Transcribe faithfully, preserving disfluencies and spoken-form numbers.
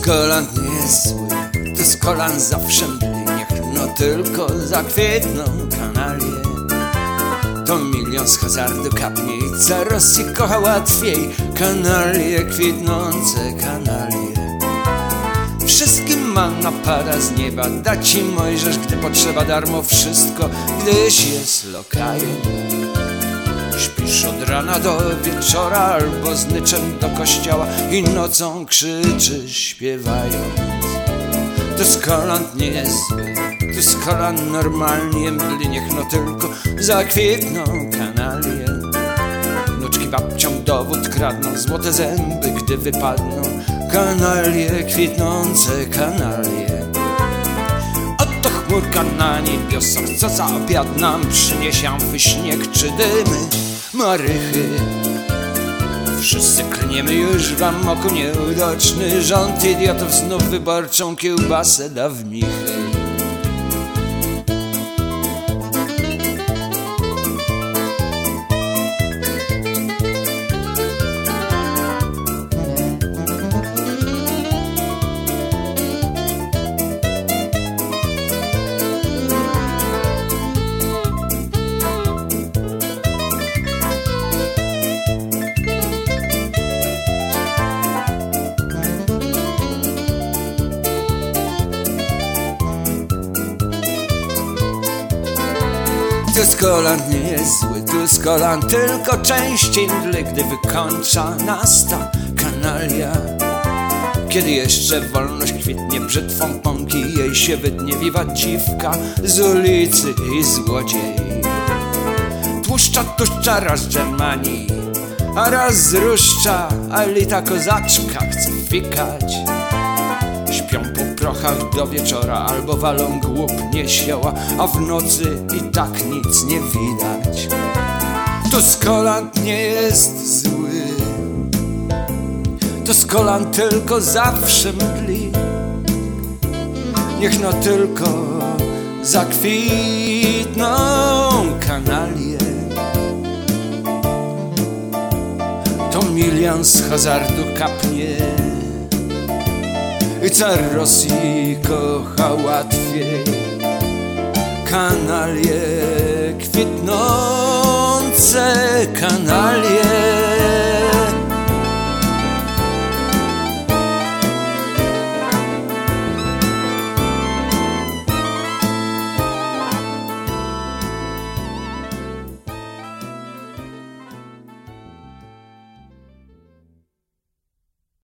kolan nie jest zły, to z kolan zawsze mdli. Niech no tylko zakwitną kanalie. To milion z hazardu kapnie i ca Rosji kocha łatwiej. Kanalie, kwitnące kanalie. Wszystkim manna pada z nieba, da ci Mojżesz, gdy potrzeba darmo wszystko, gdyś jest lokajem. Śpisz od rana do wieczora albo z nyczem do kościoła i nocą krzyczysz śpiewając. To z kolan nie jest zły, to z kolan normalnie mdli. Niech no tylko zakwitną kanalie. Wnuczki babciom dowód kradną, złote zęby gdy wypadną. Kanalie, kwitnące kanalie. Oto chmurka na niebiosach, co za obiad nam przyniesie, amfy, śnieg czy dymy, marychy. Wszyscy klniemy już w amoku, nieudaczny rząd idiotów znów wyborczą kiełbasę da w michy. Tu z kolan nie jest zły, tu z kolan tylko częściej mdli, gdy wykończa nas ta kanalia. Kiedy jeszcze wolność kwitnie brzytwą pąki, jej się wytnie wiwat dziwka z ulicy i złodziej. Tłuszcza, tłuszcza raz Germanii, a raz zruszcza, a lita kozaczka chce fikać. Śpią po prochach do wieczora albo walą głupnie sioła, a w nocy i tak nic nie widać. To z kolan nie jest zły, to z kolan tylko zawsze mdli. Niech no tylko zakwitną kanalie. To milion z hazardu kapnie i car Rosji kocha łatwiej. Kanalie, kwitnące kanalie.